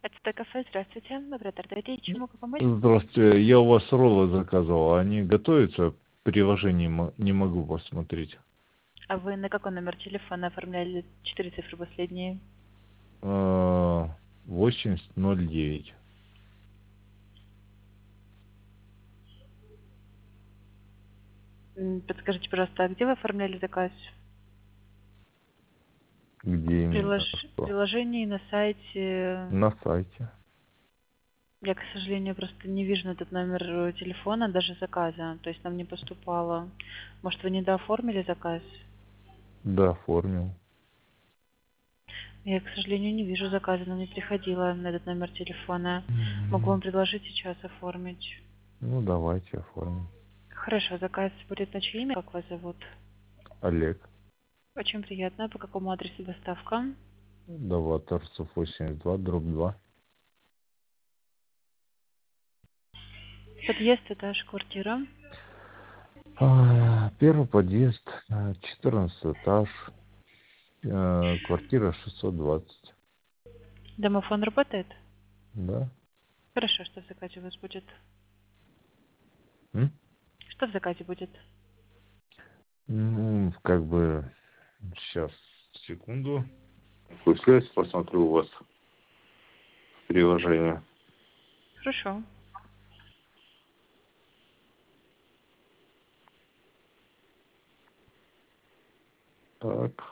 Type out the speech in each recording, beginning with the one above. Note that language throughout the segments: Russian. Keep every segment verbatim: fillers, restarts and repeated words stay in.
Это кафе, здравствуйте. Оператор, дайте, чему могу помочь? Здравствуйте, я у вас роллы заказывал, они готовятся? Приложение мо- не могу посмотреть. А вы на какой номер телефона оформляли четыре цифры последние? А, восемьдесят ноль девять. М, Подскажите, пожалуйста, а где вы оформляли заказ? Где В именно? прилож- в Что? приложении, на сайте. На сайте. Я, к сожалению, просто не вижу этот номер э, телефона, даже заказа. То есть нам не поступало. Может, вы недооформили заказ? Да, оформил. Я, к сожалению, не вижу заказа, нам не приходило на этот номер телефона. Могу вам М, предложить сейчас оформить. Ну, давайте оформим. Хорошо, заказ будет на чье имя, как вас зовут? Олег. Очень приятно. По какому адресу доставка? Доваторцев восемьдесят два, дробь два. Подъезд, этаж, квартира. А, Первый подъезд, а, четырнадцатый этаж, а, квартира шестьсот двадцать. Домофон работает? Да? Хорошо, что в заказе у вас будет? М? Что в заказе будет? Ну, как бы, сейчас, секунду. Пусть посмотрю у вас приложение. Хорошо. Так.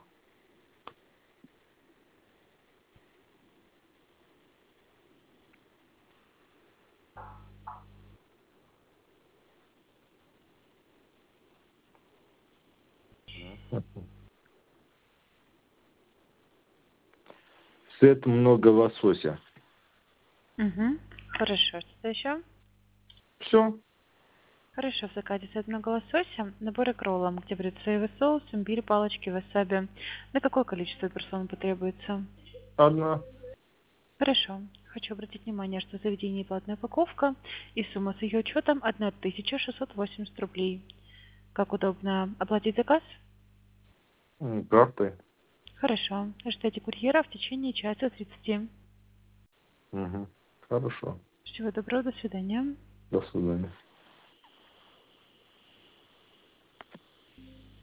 Сет много лосося. Угу. Хорошо, что еще? Все. Хорошо, в заказе с одного лосося, наборы к роллам, где будет соевый соус, имбирь, палочки, васаби. На какое количество персон потребуется? Одна. Хорошо. Хочу обратить внимание, что в заведении платная упаковка и сумма с ее учетом тысяча шестьсот восемьдесят рублей. Как удобно оплатить заказ? М, Картой. Хорошо. Ждите курьера в течение часа тридцати. Угу. Хорошо. Всего доброго, до свидания. До свидания.